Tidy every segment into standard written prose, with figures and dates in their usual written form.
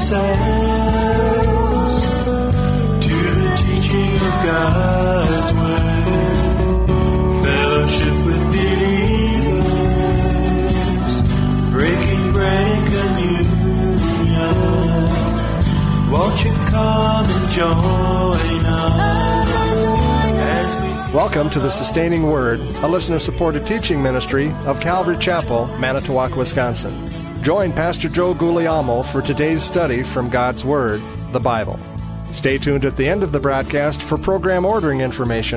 ourselves to the teaching of God's Word. Fellowship with believers, breaking bread and communion. Won't you come and join us as we... Welcome to the Sustaining Word, a listener-supported teaching ministry of Calvary Chapel, Manitowoc, Wisconsin. Join Pastor Joe Guglielmo for today's study from God's Word, the Bible. Stay tuned at the end of the broadcast for program ordering information.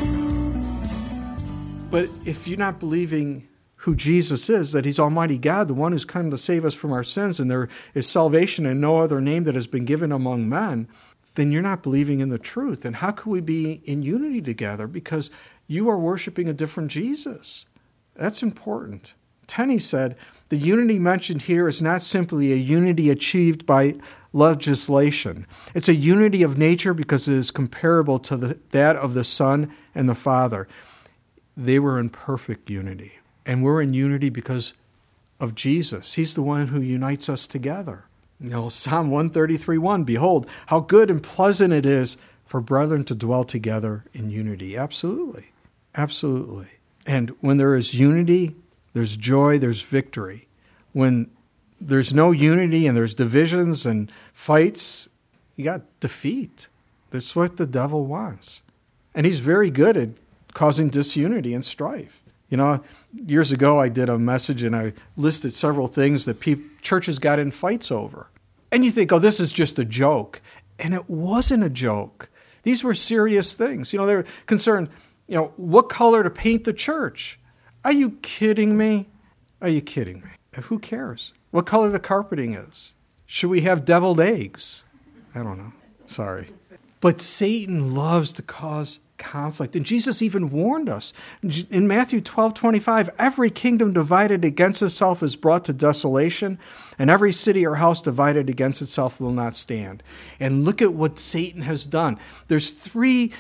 But if you're not believing who Jesus is, that He's Almighty God, the one who's come to save us from our sins, and there is salvation in no other name that has been given among men, then you're not believing in the truth. And how could we be in unity together? Because you are worshiping a different Jesus. That's important. Tenney said, the unity mentioned here is not simply a unity achieved by legislation. It's a unity of nature because it is comparable to that of the Son and the Father. They were in perfect unity. And we're in unity because of Jesus. He's the one who unites us together. You know, Psalm 133:1, behold, how good and pleasant it is for brethren to dwell together in unity. Absolutely. Absolutely. And when there is unity, there's joy, there's victory. When there's no unity and there's divisions and fights, you got defeat. That's what the devil wants. And he's very good at causing disunity and strife. You know, years ago I did a message and I listed several things that churches got in fights over. And you think, oh, this is just a joke. And it wasn't a joke. These were serious things. You know, they were concerned, you know, what color to paint the church. Are you kidding me? Are you kidding me? Who cares? What color the carpeting is? Should we have deviled eggs? I don't know. Sorry. But Satan loves to cause conflict. And Jesus even warned us. In Matthew 12:25, every kingdom divided against itself is brought to desolation, and every city or house divided against itself will not stand. And look at what Satan has done. There's three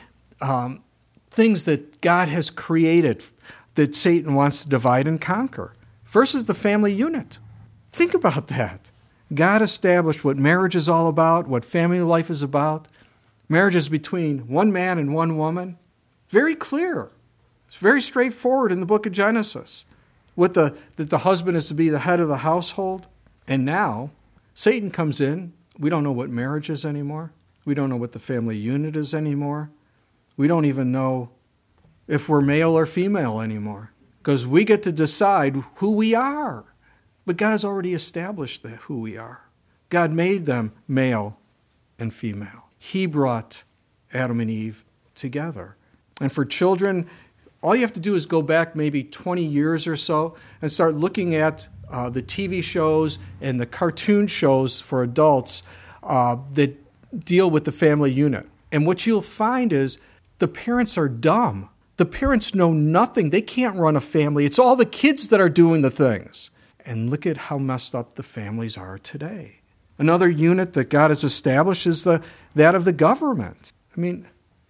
things that God has created that Satan wants to divide and conquer. First is the family unit. Think about that. God established what marriage is all about, what family life is about. Marriage is between one man and one woman. Very clear. It's very straightforward in the book of Genesis. That the husband is to be the head of the household. And now, Satan comes in. We don't know what marriage is anymore. We don't know what the family unit is anymore. We don't even know if we're male or female anymore. Because we get to decide who we are. But God has already established who we are. God made them male and female. He brought Adam and Eve together. And for children, all you have to do is go back maybe 20 years or so and start looking at the TV shows and the cartoon shows for adults that deal with the family unit. And what you'll find is the parents are dumb. The parents know nothing. They can't run a family. It's all the kids that are doing the things. And look at how messed up the families are today. Another unit that God has established is that of the government. I mean,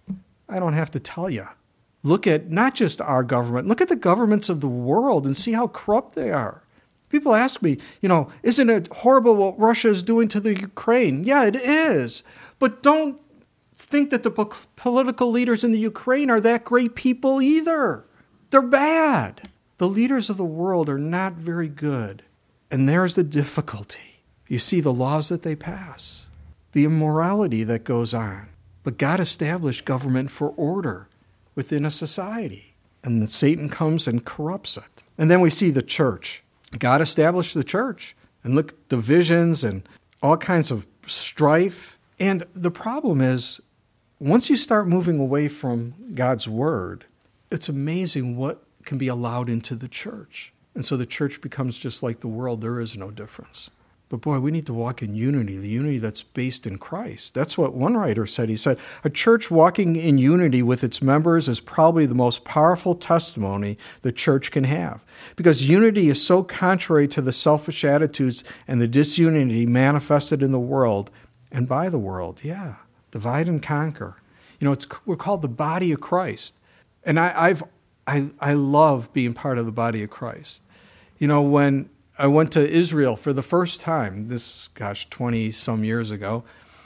I don't have to tell you. Look at not just our government, look at the governments of the world and see how corrupt they are. People ask me, you know, isn't it horrible what Russia is doing to the Ukraine? Yeah, it is. But don't think that the political leaders in the Ukraine are that great people either. They're bad. The leaders of the world are not very good. And there's the difficulty. You see the laws that they pass, the immorality that goes on. But God established government for order within a society. And then Satan comes and corrupts it. And then we see the church. God established the church. And look, divisions and all kinds of strife. And the problem is, once you start moving away from God's word, it's amazing what can be allowed into the church. And so the church becomes just like the world. There is no difference. But boy, we need to walk in unity, the unity that's based in Christ. That's what one writer said. He said, a church walking in unity with its members is probably the most powerful testimony the church can have. Because unity is so contrary to the selfish attitudes and the disunity manifested in the world and by the world. Yeah, divide and conquer. You know, we're called the body of Christ. And I love being part of the body of Christ. You know, when I went to Israel for the first time. This, 20-some years ago.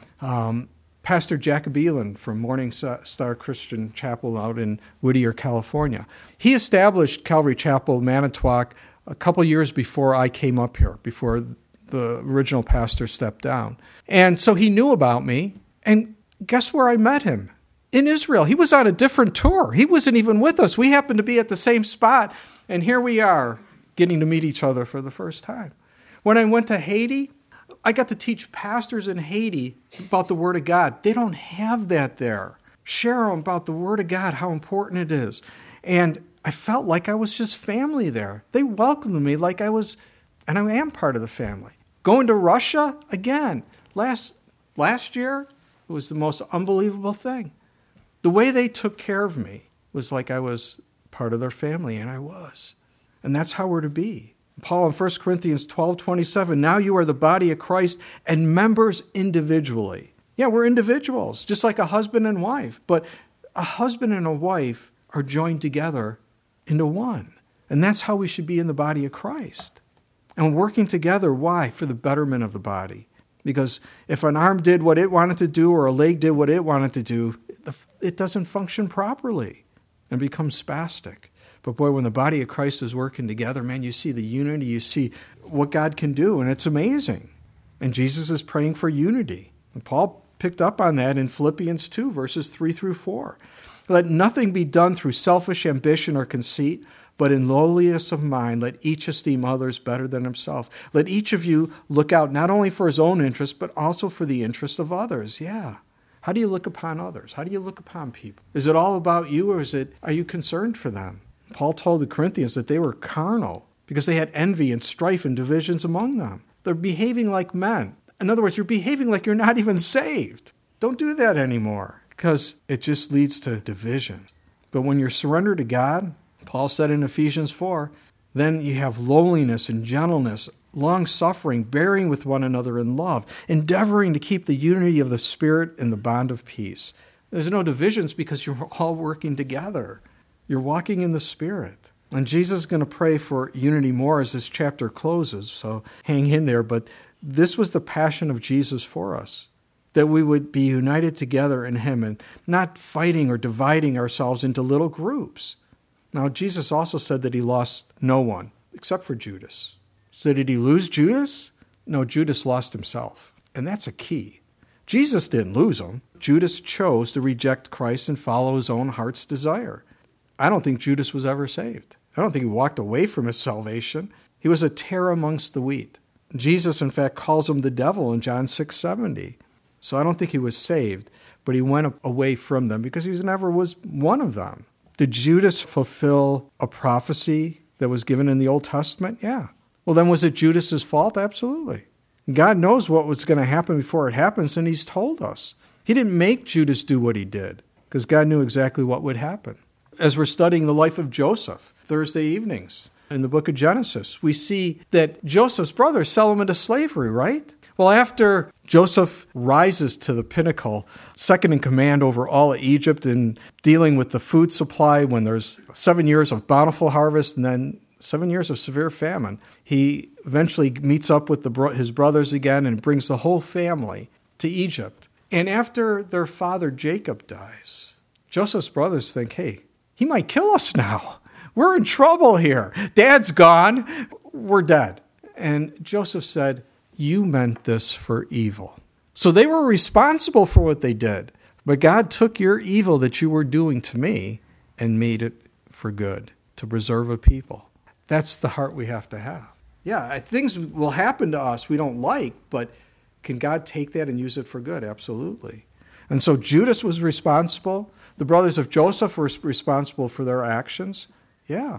Pastor Jack Beelan from Morning Star Christian Chapel out in Whittier, California. He established Calvary Chapel, Manitowoc, a couple years before I came up here, before the original pastor stepped down. And so he knew about me, and guess where I met him? In Israel. He was on a different tour. He wasn't even with us. We happened to be at the same spot, and here we are getting to meet each other for the first time. When I went to Haiti, I got to teach pastors in Haiti about the Word of God. They don't have that there. Share them about the Word of God, how important it is. And I felt like I was just family there. They welcomed me like I was, and I am part of the family. Going to Russia, again, last year, it was the most unbelievable thing. The way they took care of me was like I was part of their family, and I was. And that's how we're to be. Paul in 1 Corinthians 12:27, now you are the body of Christ and members individually. Yeah, we're individuals, just like a husband and wife. But a husband and a wife are joined together into one. And that's how we should be in the body of Christ. And working together, why? For the betterment of the body. Because if an arm did what it wanted to do or a leg did what it wanted to do, it doesn't function properly and becomes spastic. But boy, when the body of Christ is working together, man, you see the unity, you see what God can do, and it's amazing. And Jesus is praying for unity. And Paul picked up on that in Philippians 2, verses 3-4. Let nothing be done through selfish ambition or conceit, but in lowliness of mind, let each esteem others better than himself. Let each of you look out not only for his own interest, but also for the interest of others. Yeah. How do you look upon others? How do you look upon people? Is it all about you, or are you concerned for them? Paul told the Corinthians that they were carnal because they had envy and strife and divisions among them. They're behaving like men. In other words, you're behaving like you're not even saved. Don't do that anymore because it just leads to division. But when you're surrendered to God, Paul said in Ephesians 4, then you have lowliness and gentleness, long-suffering, bearing with one another in love, endeavoring to keep the unity of the Spirit in the bond of peace. There's no divisions because you're all working together. You're walking in the Spirit. And Jesus is going to pray for unity more as this chapter closes, so hang in there. But this was the passion of Jesus for us, that we would be united together in Him and not fighting or dividing ourselves into little groups. Now, Jesus also said that He lost no one except for Judas. So did He lose Judas? No, Judas lost himself. And that's a key. Jesus didn't lose him. Judas chose to reject Christ and follow his own heart's desire. I don't think Judas was ever saved. I don't think he walked away from his salvation. He was a tare amongst the wheat. Jesus, in fact, calls him the devil in John 6:70. So I don't think he was saved, but he went away from them because he never was one of them. Did Judas fulfill a prophecy that was given in the Old Testament? Yeah. Well, then was it Judas's fault? Absolutely. God knows what was going to happen before it happens, and He's told us. He didn't make Judas do what he did because God knew exactly what would happen. As we're studying the life of Joseph Thursday evenings in the book of Genesis, we see that Joseph's brothers sell him into slavery, right? Well, after Joseph rises to the pinnacle, second in command over all of Egypt and dealing with the food supply when there's 7 years of bountiful harvest and then 7 years of severe famine, he eventually meets up with his brothers again and brings the whole family to Egypt. And after their father Jacob dies, Joseph's brothers think, hey, he might kill us now. We're in trouble here. Dad's gone. We're dead. And Joseph said, you meant this for evil. So they were responsible for what they did. But God took your evil that you were doing to me and made it for good, to preserve a people. That's the heart we have to have. Yeah, things will happen to us we don't like, but can God take that and use it for good? Absolutely. And so Judas was responsible. The brothers of Joseph were responsible for their actions. Yeah.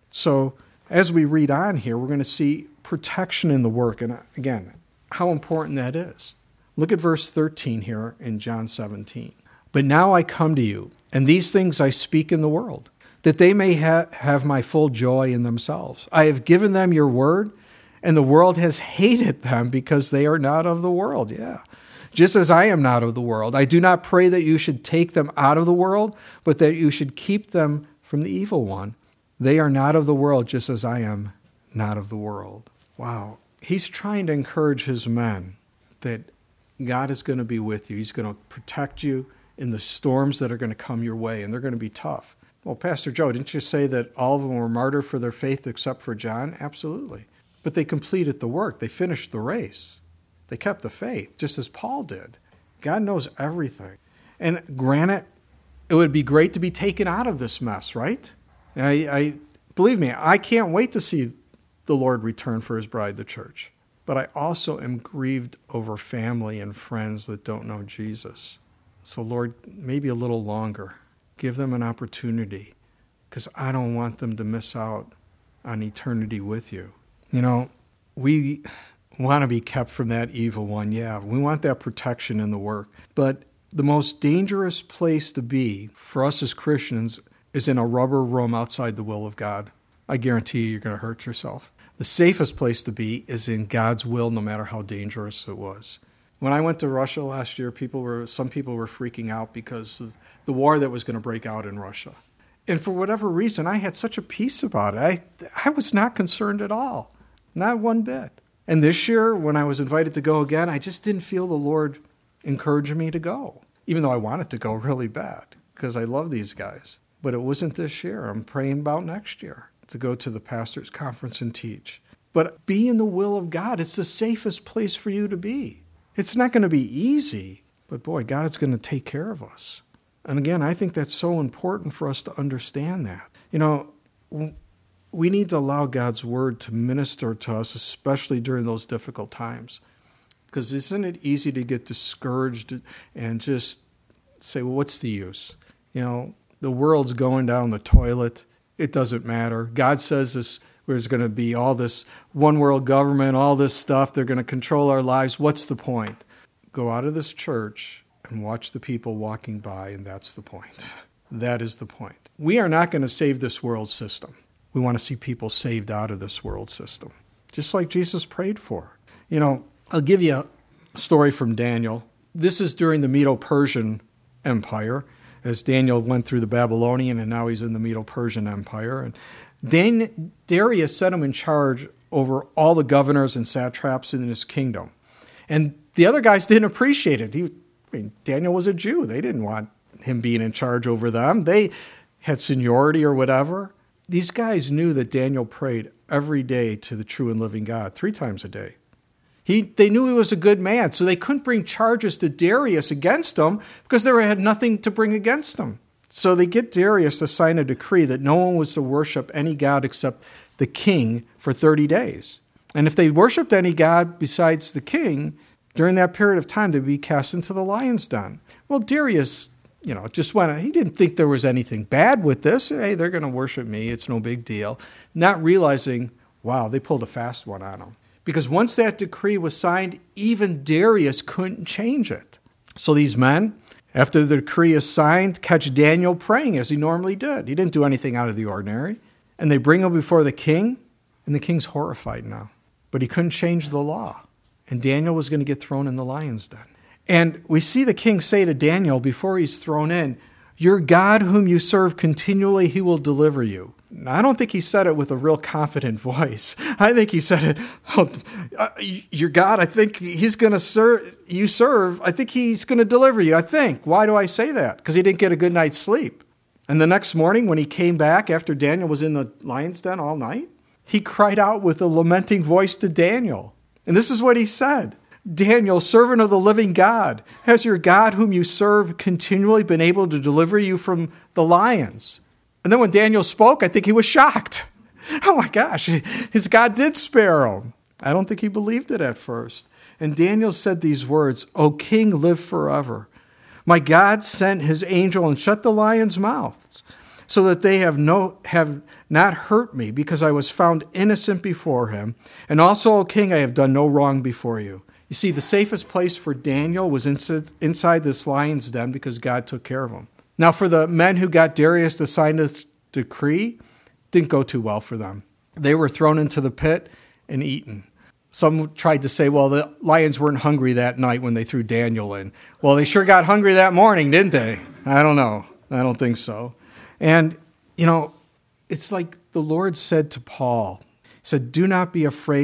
So as we read on here, we're going to see protection in the work. And again, how important that is. Look at verse 13 here in John 17. But now I come to you, and these things I speak in the world, that they may have my full joy in themselves. I have given them your word, and the world has hated them because they are not of the world. Yeah. Just as I am not of the world. I do not pray that you should take them out of the world, but that you should keep them from the evil one. They are not of the world, just as I am not of the world. Wow. He's trying to encourage his men that God is going to be with you. He's going to protect you in the storms that are going to come your way, and they're going to be tough. Well, Pastor Joe, didn't you say that all of them were martyred for their faith except for John? Absolutely. But they completed the work. They finished the race. They kept the faith, just as Paul did. God knows everything. And granted, it would be great to be taken out of this mess, right? I believe me, I can't wait to see the Lord return for his bride, the church. But I also am grieved over family and friends that don't know Jesus. So Lord, maybe a little longer. Give them an opportunity, because I don't want them to miss out on eternity with you. You know, we want to be kept from that evil one. Yeah, we want that protection in the work. But the most dangerous place to be for us as Christians is in a rubber room outside the will of God. I guarantee you're going to hurt yourself. The safest place to be is in God's will, no matter how dangerous it was. When I went to Russia last year, some people were freaking out because of the war that was going to break out in Russia. And for whatever reason, I had such a peace about it. I was not concerned at all, not one bit. And this year, when I was invited to go again, I just didn't feel the Lord encouraging me to go, even though I wanted to go really bad because I love these guys. But it wasn't this year. I'm praying about next year to go to the pastor's conference and teach. But be in the will of God. It's the safest place for you to be. It's not going to be easy, but boy, God is going to take care of us. And again, I think that's so important for us to understand that. You know, we need to allow God's word to minister to us, especially during those difficult times. Because isn't it easy to get discouraged and just say, well, what's the use? You know, the world's going down the toilet. It doesn't matter. God says there's going to be all this one world government, all this stuff. They're going to control our lives. What's the point? Go out of this church and watch the people walking by, and that's the point. That is the point. We are not going to save this world system. We want to see people saved out of this world system, just like Jesus prayed for. You know, I'll give you a story from Daniel. This is during the Medo-Persian Empire, as Daniel went through the Babylonian, and now he's in the Medo-Persian Empire. And Darius set him in charge over all the governors and satraps in his kingdom. And the other guys didn't appreciate it. Daniel was a Jew. They didn't want him being in charge over them. They had seniority or whatever. These guys knew that Daniel prayed every day to the true and living God, 3 times a day. They knew he was a good man, so they couldn't bring charges to Darius against him because they had nothing to bring against him. So they get Darius to sign a decree that no one was to worship any god except the king for 30 days. And if they worshipped any god besides the king, during that period of time, they'd be cast into the lion's den. Well, Darius, just he didn't think there was anything bad with this. Hey, they're going to worship me. It's no big deal. Not realizing, wow, they pulled a fast one on him. Because once that decree was signed, even Darius couldn't change it. So these men, after the decree is signed, catch Daniel praying as he normally did. He didn't do anything out of the ordinary. And they bring him before the king, and the king's horrified now. But he couldn't change the law. And Daniel was going to get thrown in the lion's den. And we see the king say to Daniel before he's thrown in, "Your God whom you serve continually, he will deliver you." Now, I don't think he said it with a real confident voice. I think he said it, your God, I think he's going to serve. I think he's going to deliver you, I think. Why do I say that? Because he didn't get a good night's sleep. And the next morning when he came back after Daniel was in the lion's den all night, he cried out with a lamenting voice to Daniel. And this is what he said. "Daniel, servant of the living God, has your God whom you serve continually been able to deliver you from the lions?" And then when Daniel spoke, I think he was shocked. Oh my gosh, his God did spare him. I don't think he believed it at first. And Daniel said these words, "O king, live forever. My God sent his angel and shut the lions' mouths, so that they have not hurt me, because I was found innocent before him. And also, O king, I have done no wrong before you." You see, the safest place for Daniel was inside this lion's den because God took care of him. Now, for the men who got Darius to sign this decree, didn't go too well for them. They were thrown into the pit and eaten. Some tried to say, well, the lions weren't hungry that night when they threw Daniel in. Well, they sure got hungry that morning, didn't they? I don't know. I don't think so. And, it's like the Lord said to Paul, he said, "Do not be afraid,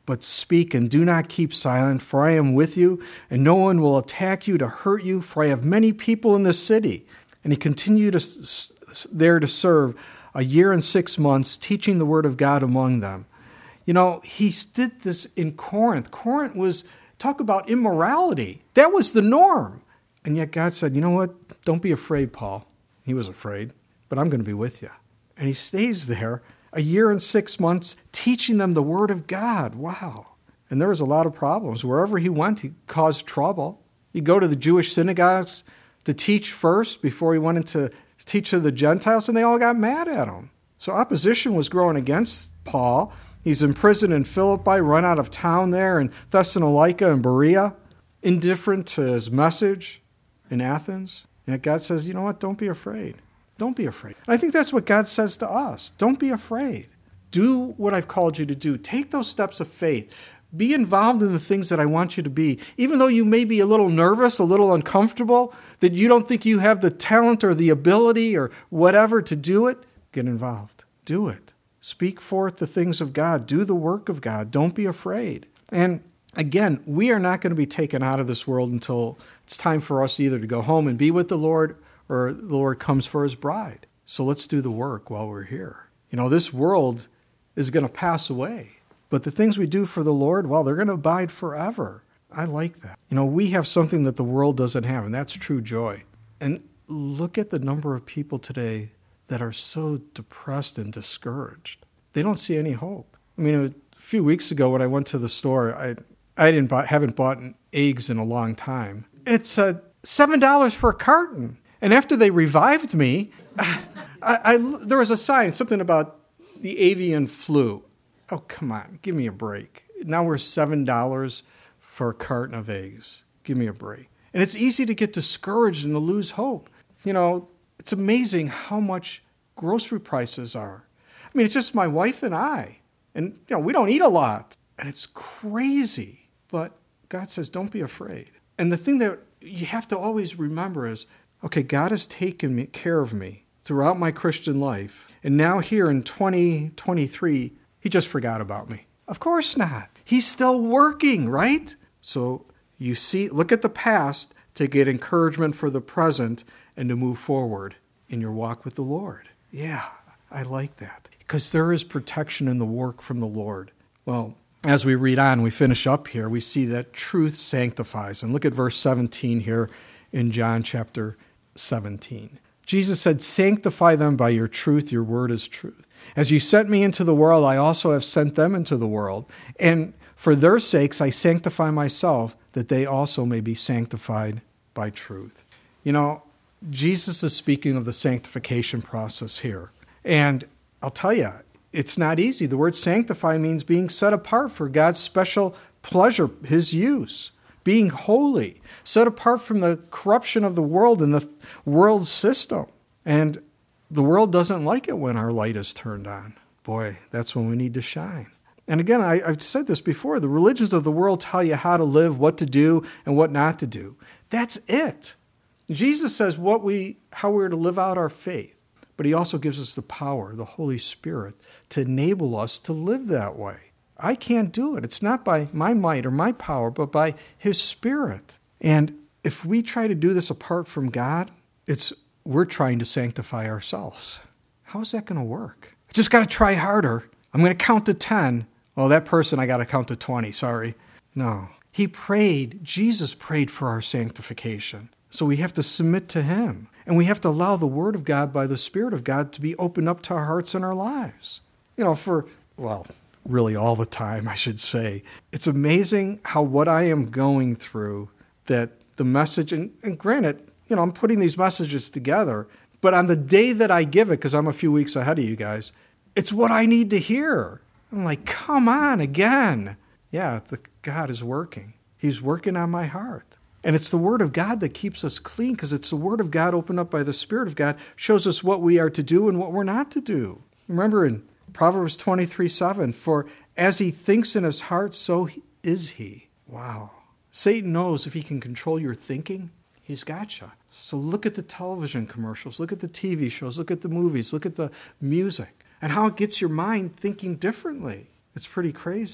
but speak and do not keep silent, for I am with you, and no one will attack you to hurt you, for I have many people in this city. And he continued there to serve 1 year and 6 months, teaching the word of God among them. You know, he did this in Corinth. Corinth was, talk about immorality. That was the norm. And yet God said, you know what? Don't be afraid, Paul. He was afraid, but I'm going to be with you. And he stays there 1 year and 6 months, teaching them the word of God. Wow. And there was a lot of problems. Wherever he went, he caused trouble. He'd go to the Jewish synagogues to teach first before he went into teach to the Gentiles, and they all got mad at him. So opposition was growing against Paul. He's imprisoned in Philippi, run out of town there in Thessalonica and Berea, indifferent to his message in Athens. And God says, you know what? Don't be afraid. Don't be afraid. And I think that's what God says to us. Don't be afraid. Do what I've called you to do. Take those steps of faith. Be involved in the things that I want you to be. Even though you may be a little nervous, a little uncomfortable, that you don't think you have the talent or the ability or whatever to do it, get involved. Do it. Speak forth the things of God. Do the work of God. Don't be afraid. And again, we are not going to be taken out of this world until it's time for us either to go home and be with the Lord or the Lord comes for his bride. So let's do the work while we're here. You know, this world is going to pass away. But the things we do for the Lord, well, they're going to abide forever. I like that. You know, we have something that the world doesn't have, and that's true joy. And look at the number of people today that are so depressed and discouraged. They don't see any hope. I mean, a few weeks ago when I went to the store, I haven't bought eggs in a long time. And it's $7 for a carton. And after they revived me, there was a sign, something about the avian flu. Oh, come on, give me a break. Now we're $7 for a carton of eggs. Give me a break. And it's easy to get discouraged and to lose hope. You know, it's amazing how much grocery prices are. I mean, it's just my wife and I. And, you know, we don't eat a lot. And it's crazy. But God says, don't be afraid. And the thing that you have to always remember is, okay, God has taken care of me throughout my Christian life. And now here in 2023, he just forgot about me. Of course not. He's still working, right? So you see, look at the past to get encouragement for the present and to move forward in your walk with the Lord. Yeah, I like that. Because there is protection in the work from the Lord. Well, as we read on, we finish up here, we see that truth sanctifies. And look at verse 17 here in John chapter 17. Jesus said, sanctify them by your truth. Your word is truth. As you sent me into the world, I also have sent them into the world. And for their sakes, I sanctify myself, that they also may be sanctified by truth. You know, Jesus is speaking of the sanctification process here. And I'll tell you, it's not easy. The word sanctify means being set apart for God's special pleasure, his use. Being holy, set apart from the corruption of the world and the world system. And the world doesn't like it when our light is turned on. Boy, that's when we need to shine. And again, I've said this before, the religions of the world tell you how to live, what to do, and what not to do. That's it. Jesus says how we're to live out our faith. But he also gives us the power, the Holy Spirit, to enable us to live that way. I can't do it. It's not by my might or my power, but by his Spirit. And if we try to do this apart from God, we're trying to sanctify ourselves. How is that going to work? I just got to try harder. I'm going to count to 10. Oh, that person, I got to count to 20. Sorry. No. Jesus prayed for our sanctification. So we have to submit to him. And we have to allow the Word of God by the Spirit of God to be opened up to our hearts and our lives. You know, really all the time, I should say. It's amazing how what I am going through, that the message, and granted, you know, I'm putting these messages together, but on the day that I give it, because I'm a few weeks ahead of you guys, it's what I need to hear. I'm like, come on again. Yeah, God is working. He's working on my heart. And it's the Word of God that keeps us clean, because it's the Word of God opened up by the Spirit of God, shows us what we are to do and what we're not to do. Remember in Proverbs 23:7, for as he thinks in his heart, so is he. Wow. Satan knows if he can control your thinking, he's got you. So look at the television commercials, look at the TV shows, look at the movies, look at the music, and how it gets your mind thinking differently. It's pretty crazy.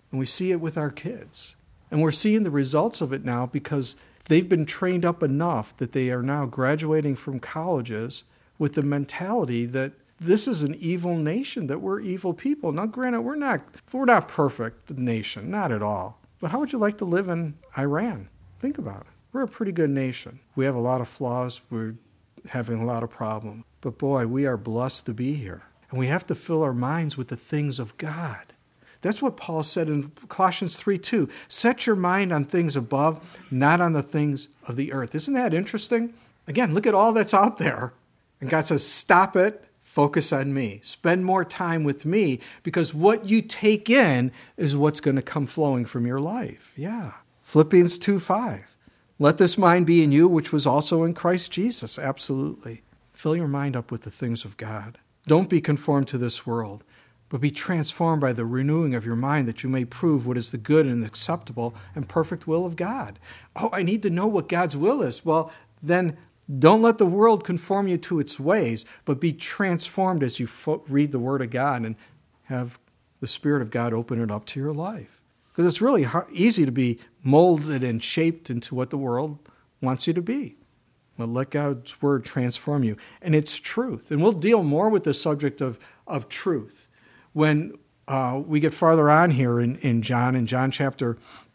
And we see it with our kids. And we're seeing the results of it now because they've been trained up enough that they are now graduating from colleges with the mentality that this is an evil nation, that we're evil people. Now, granted, we're not perfect nation, not at all. But how would you like to live in Iran? Think about it. We're a pretty good nation. We have a lot of flaws. We're having a lot of problems. But boy, we are blessed to be here. And we have to fill our minds with the things of God. That's what Paul said in Colossians 3:2. Set your mind on things above, not on the things of the earth. Isn't that interesting? Again, look at all that's out there. And God says, stop it. Focus on me. Spend more time with me, because what you take in is what's going to come flowing from your life. Yeah. Philippians 2:5. Let this mind be in you, which was also in Christ Jesus. Absolutely. Fill your mind up with the things of God. Don't be conformed to this world, but be transformed by the renewing of your mind, that you may prove what is the good and acceptable and perfect will of God. Oh, I need to know what God's will is. Well, then don't let the world conform you to its ways, but be transformed as you read the Word of God and have the Spirit of God open it up to your life. Because it's really easy to be molded and shaped into what the world wants you to be. But let God's Word transform you. And it's truth. And we'll deal more with the subject of truth when we get farther on here in John chapter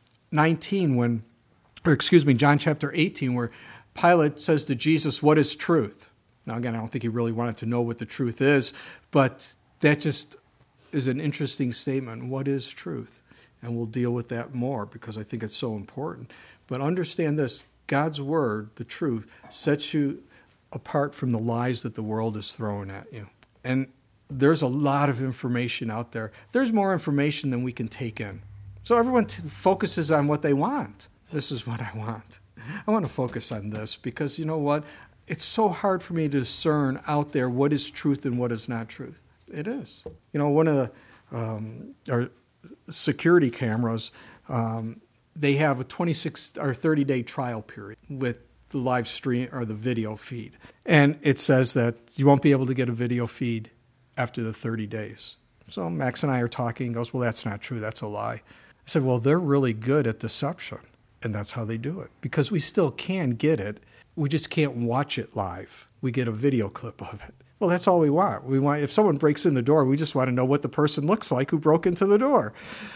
19, John chapter 18, where Pilate says to Jesus, what is truth? Now, again, I don't think he really wanted to know what the truth is, but that just is an interesting statement. What is truth? And we'll deal with that more because I think it's so important. But understand this, God's Word, the truth, sets you apart from the lies that the world is throwing at you. And there's a lot of information out there. There's more information than we can take in. So everyone focuses on what they want. This is what I want. I want to focus on this because, you know what? It's so hard for me to discern out there what is truth and what is not truth. It is. You know, one of our security cameras, they have a 26 or 30-day trial period with the live stream or the video feed. And it says that you won't be able to get a video feed after the 30 days. So Max and I are talking. He goes, well, that's not true. That's a lie. I said, well, they're really good at deception. And that's how they do it. Because we still can get it. We just can't watch it live. We get a video clip of it. Well, that's all we want. If someone breaks in the door, we just want to know what the person looks like who broke into the door.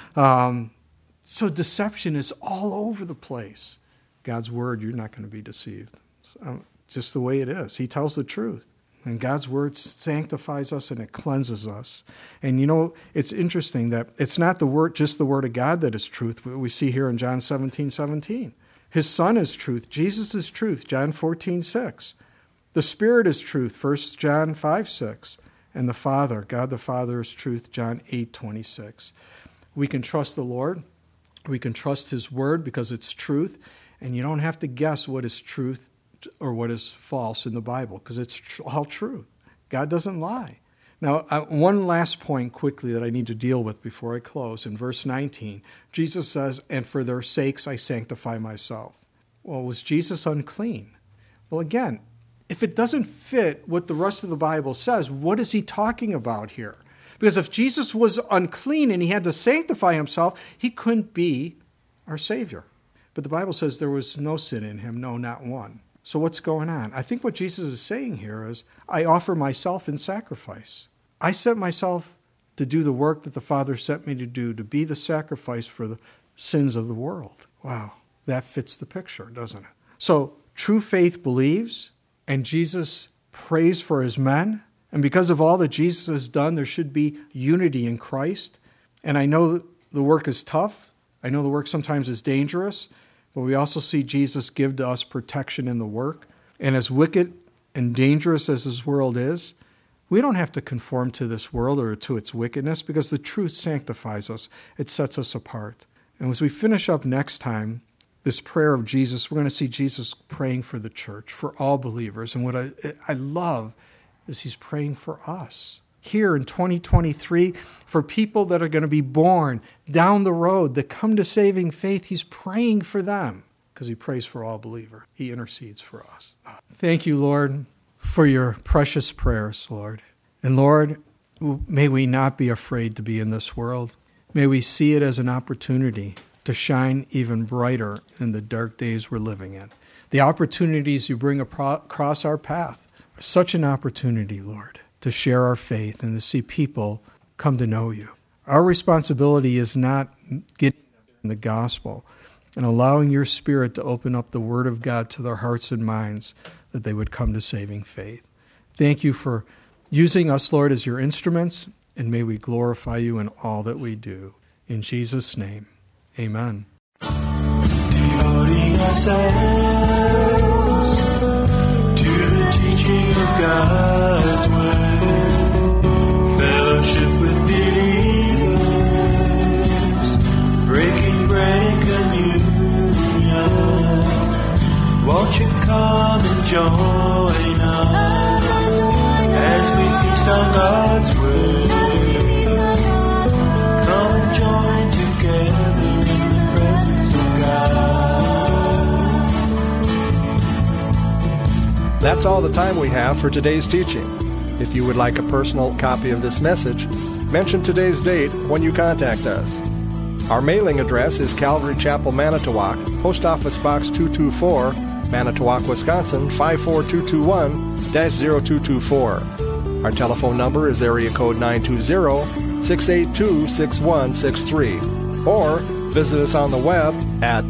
So deception is all over the place. God's Word, you're not going to be deceived. Just the way it is. He tells the truth. And God's Word sanctifies us and it cleanses us. And you know, it's interesting that it's not just the Word of God that is truth. We see here in John 17:17. His Son is truth. Jesus is truth. John 14:6. The Spirit is truth. 1 John 5:6. And the Father, God the Father is truth. John 8:26. We can trust the Lord. We can trust His Word because it's truth. And you don't have to guess what is truth or what is false in the Bible, because it's all true. God doesn't lie. Now, one last point quickly that I need to deal with before I close. In verse 19, Jesus says, and for their sakes I sanctify myself. Well, was Jesus unclean? Well, again, if it doesn't fit what the rest of the Bible says, what is he talking about here? Because if Jesus was unclean and he had to sanctify himself, he couldn't be our Savior. But the Bible says there was no sin in him, no, not one. So what's going on? I think what Jesus is saying here is, I offer myself in sacrifice. I set myself to do the work that the Father sent me to do, to be the sacrifice for the sins of the world. Wow, that fits the picture, doesn't it? So true faith believes, and Jesus prays for his men. And because of all that Jesus has done, there should be unity in Christ. And I know the work is tough. I know the work sometimes is dangerous. But we also see Jesus give to us protection in the work. And as wicked and dangerous as this world is, we don't have to conform to this world or to its wickedness, because the truth sanctifies us. It sets us apart. And as we finish up next time, this prayer of Jesus, we're going to see Jesus praying for the church, for all believers. And what I love is he's praying for us. Here in 2023, for people that are going to be born down the road that come to saving faith, he's praying for them because he prays for all believers. He intercedes for us. Thank you, Lord, for your precious prayers, Lord. And Lord, may we not be afraid to be in this world. May we see it as an opportunity to shine even brighter in the dark days we're living in. The opportunities you bring across our path are such an opportunity, Lord, to share our faith and to see people come to know you. Our responsibility is not getting the gospel and allowing your Spirit to open up the Word of God to their hearts and minds that they would come to saving faith. Thank you for using us, Lord, as your instruments, and may we glorify you in all that we do. In Jesus' name, amen. Devoting ourselves to the teaching of God's Word, fellowship with believers, breaking bread and communion. Won't you come and join us as we feast on God's Word? Come and join together in the presence of God. That's all the time we have for today's teaching. If you would like a personal copy of this message, mention today's date when you contact us. Our mailing address is Calvary Chapel, Manitowoc, Post Office Box 224, Manitowoc, Wisconsin 54221-0224. Our telephone number is area code 920-682-6163. Or visit us on the web at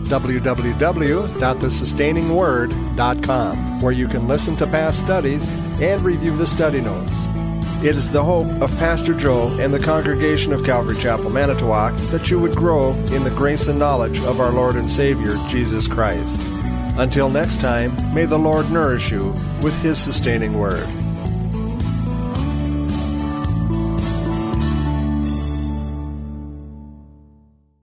www.thesustainingword.com, where you can listen to past studies and review the study notes. It is the hope of Pastor Joe and the congregation of Calvary Chapel, Manitowoc, that you would grow in the grace and knowledge of our Lord and Savior, Jesus Christ. Until next time, may the Lord nourish you with His sustaining word.